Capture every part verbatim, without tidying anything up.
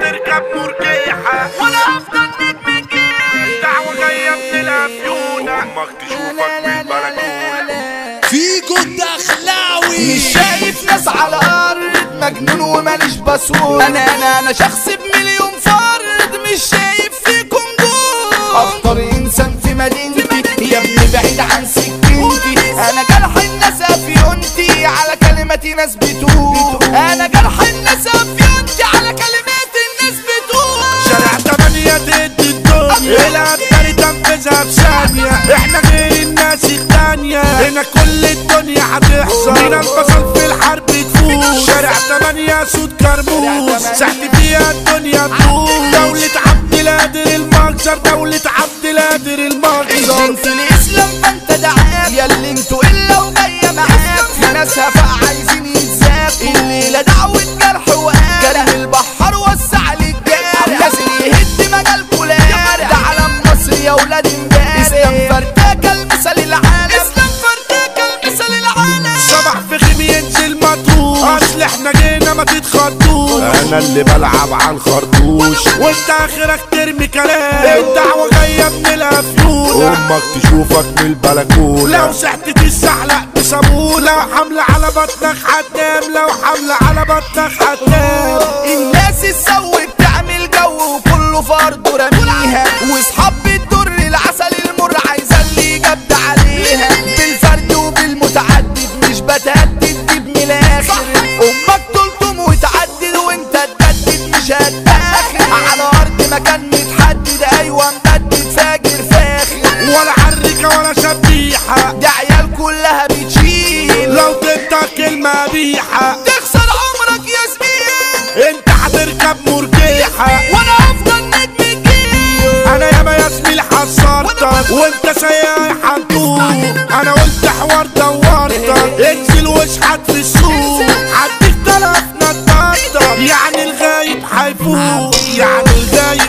هتركب مرجيحة وانا افضل نجم الجيل. دعوة جاية من الافيونة امك تشوفك من البلكونة. فيجو الدخلاوي مش شايف ناس على الارض، مجنون وماليش باسورد. انا انا انا شخص بمليون فرد، مش شايف فيكم دول. اخطر انسان في مدينتي يا ابني بعيد عن سكنتي. انا جرح الناس افيونتي على كلماتي ناس بتقول. انا جرح الناس افيونتي على كلمات الناس بتقول. شارع تمانية ضد الدنيا، الابطال تنفذها بثانية. احنا غير الناس التانية، هنا كل الدنيا هتحصل. هنا البصل في الحرب تفوز. شارع تمانية صوت كرموز، ساعت فيها الدنيا تدوس. دولة عبد القادر المجزر، دولة عبد القادر المجزر. انت الاسلام فانت دعاك، يا اللي انتوا الا وجايه معاك. في ناس هفاء عايزين يتزاكوا، الليله دعوه جرح وقال. كريم البحر وسع للجارح، نازل يهد مجال كولار. ده علم مصر يا ولاد امبارح. اسلام فرداك المثل العالم، اسلام فرداك المثل العالم. صباح في خيم ينزل مطروش، اصل احنا جينا ما تتخضوش. انا اللي بلعب على الخرطوش وانت اخرك ترمي كلام. الدعوة جاية من الافيونة، امك تشوفك من البلكونة. لو سحت تزحلق بصابونة، لو حملة على بطنك هتنام. لو حملة على بطنك هتنام. الناس السوي بتعمل جو وكله فرد رميها. واصحاب بتضر العسل المر عايزة اللي جبد عليها. بالفرد وبالمتعدد مش بتهدد دي من الاخر. امك تلطم وتعدد وانت تجدد مش هتاخر. على ارض مكان متحدد، ايوه مجدد فاجر فاخر. ولا حركة ولا شبيحة، دي عيال كلها بتشيل. لو تنطق كلمة بيحة تخسر عمرك يا زميل. انت هتركب مرجيحة وانا افضل نجم الجيل. انا ياما يا زميل حصرتك وانت سايق هتدوق. انا قلت حوار دورتك، انزل واشحت في السوق. عديك تلف نضارتك، يعني الغايب هيفوق. يعني الغايب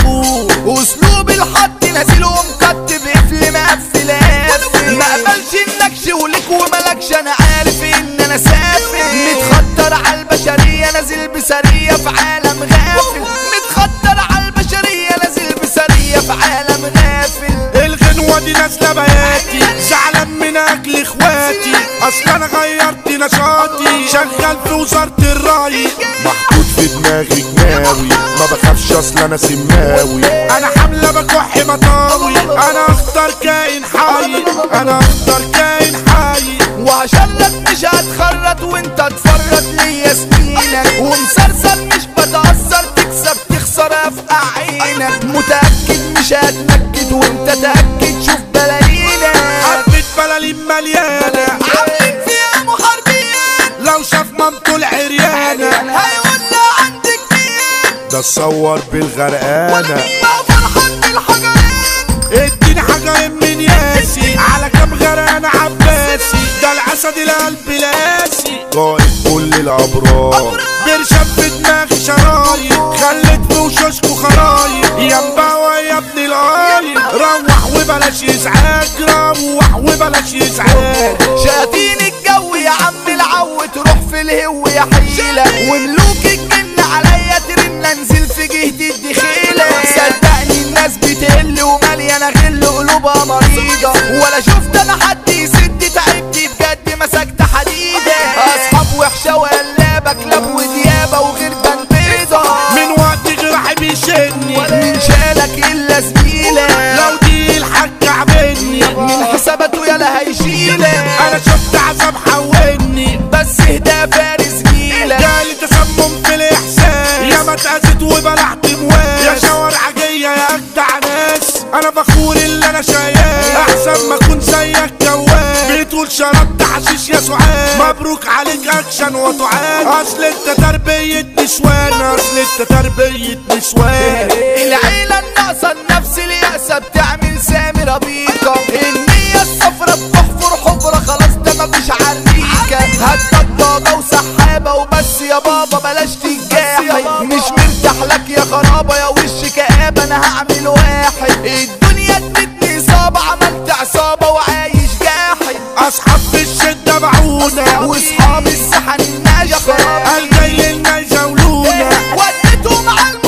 هيفوق. اسلوب الحط نازل ومكتب قفل مقفل قافل. ما قبلش النكش وليك وملكش، انا عارف ان انا سافل. متخطر على البشرية نازل بسرية في عالم غافل. متخطر على البشرية نازل بسرية في عالم غافل. الغنوة دي نازلة بياتي، زعلان من اجل اخواتي. اصل انا غيرت نشاطي، شغال في وزارة الري. محطوط في دماغي جناوي، ما بخافش اصل انا سماوي. انا حملة بكح مطاوي، انا اختار كائن حي. انا اختار كائن حي. وهشرط مش هتخرط وانت تفرط ليا سنينك. ومسرسل مش بتأثر، تكسب تخسر افقع عينك. متأكد مش هتنكد وانت تأكد شوف بلايينك. حبة بلالين مليانة، عاملين فيها محاربين. لو شاف مامته العريانة هيقول لا عندك مين. ده اتصور بالغرقانة. ما فرحان بالحجرين. اديني حجرين من ياسي، على كام غرقانة عباسي. ده الاسد القلب لاسي، قائد كل الابرار. برشام في دماغي شرايط، خلت في وشوشكوا خرايط. يا مباوة يا ابن القايد، روح وبلاش ازعاج. روح وبلاش ازعاج. شاتين الجو يا عم العو، تروح في الهو يا حيلة. وملوك الجن عليا ترن، انزل في جهدي الدخيلة. صدقني الناس بتقل ومليانة غل قلوبها مريضة. ولا شفت انا حد يسد تعبتي بجد مسكت حديدة. اصحاب وحشة وقلابة كلاب وديابة وغير بيضة. من وقت جرحي بيشني، من شالك الا زميلة. لو دي الحاج عبني من حساباته يالا هيشيلك. انا شفت عذاب حولني، بس اهدى فارس جيلة. جالي تسمم في الاحساس. يا ما اتأذيت وبلعت مواس. يا شوارع جاية يا اجدع ناس، انا فخور اللي انا شاياه. احسن ما اكون زيك جواز. بتقول شربت حشيش يا سعاد، مبروك عليك اكشن وتعاد. اصل انت تربية نسوان، اصل انت تربية نسوان. العيلة الناقصة النفس اليأسة بتعمل سامي ربيكة. النية الصفرة بتحفر حفرة، خلاص ده مفيش عريكة. هات ضاضة وسحابة وبس يا بابا بلاش تجاحي. مش مرتاح لك يا خرابة يا وش كآبة، انا هعمل واحد. الدنيا ادتني إصابة، عملت عصابة وعايش جاحد. اصحاب في الشدة بعونة، واصحاب السحن الناشفة قال جاي لنا يزاولونا. وديتهم على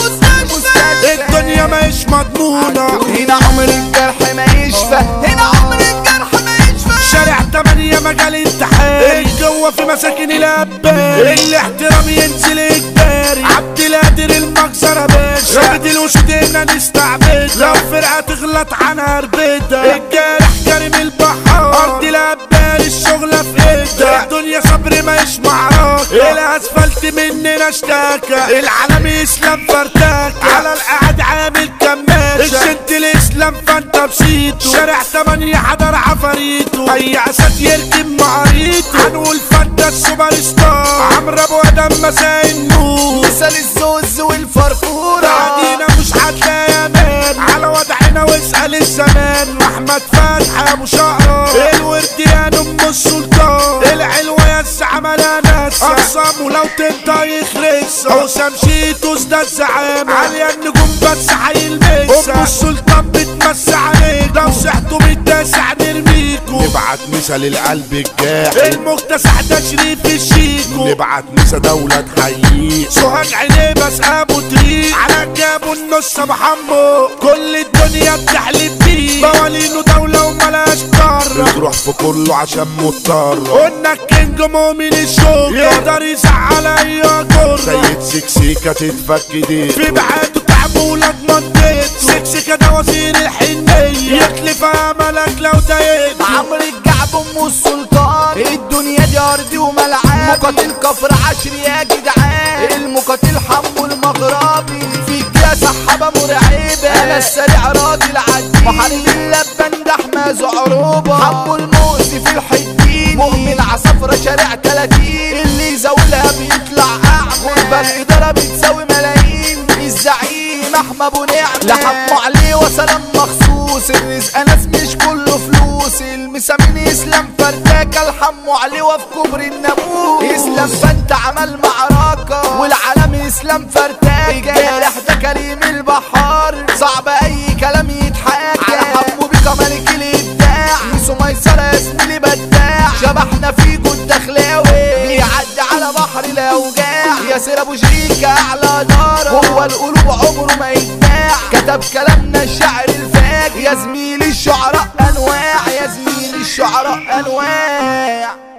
هو في مساكن الابان الاحترام ينزل اجباري عبد القادر المجزرة باشا رابط الوشود هنا نستعبدها لو فرقة تغلط عنها ربيتها الجارح كريم البحار ارض الابان الشغلة في ايدها الدنيا صبر ماهيش معركة الاسفلت مننا اشتاكى العالم اسلام فرتاكة على القعد عامل كماشة الشنت الاسلام فانت بسيطه شارع تمانية حضر عفاريته اي اسد يركب معاريته هنقول فانت السوبر ستار عمرو ابو ادم مساء النور مثال الزوز والفرفورة بعدينا مش هتلاقي امان على وضعنا واسأل الزمان واحمد فتحي ابو شقرة الورديان ام السلطان العلوة يا الزعملة ناس اقسامه لو تنطق يخرسها حسام شيتوس ده الزعامة عالية النجوم بس هيلمسها ام السلطان بتمسي عليك لو صحتوا بالتاسع نرميكوا نبعت مثل القلب الجاحد المكتسح ده شريف الشيكو نبعت مثل دولة تحييك سوهاج عينيه بس ابو طريق على جابه النص ابو حمو كل الدنيا بتحلف بيه موالينه دولة وملاش قارة تروح في كله عشان مضطر قلنا الكينج مؤمن الشوكة يقدر يزعل اي جرة سيد سكسيكة تتفك دي في بعاته تعبه ولاد منطقته سكسيكة ده وزير الحنية يخلف املك لو ضايقته عمرو الجعب ام السلطان الدنيا دي ارضي وملعب مقاتل كفر عشر يا جدعان المقاتل حمو المغربي فيك يا سحابة مرعبة انا السريع راضي العديد محارب اللبان ده حماز عروبة حمو المؤذي في الحدين مؤمن عصفرة شارع تلاتين اللي يزاولها بيطلع اعمى غربة الادارة بتساوي ملايين الزعيم احمى ابو نعمة لحموا عليه وسلام مخصوص الرزق ناس مش كله فلوس المسامين اسلام فرداكة الحموا عليه وفي كبر الناموس اسلام فانت عمل معركة والعالم اسلام فرداكة الجارح ده كريم البحار صعب اي كلام يتحاكى على حمو بيكا ملك الابداع ميسو ميسرة يا زميلي بداع شبحنا فيكو الدخلاوي بيعدي على بحر الاوجاع ياسر ابو شريكة اعلى دارة هو القلوب عمره ما يتباع كتب كلامنا الشعر الفاجر يا زميلي الشعراء انواع يا زميلي الشعراء انواع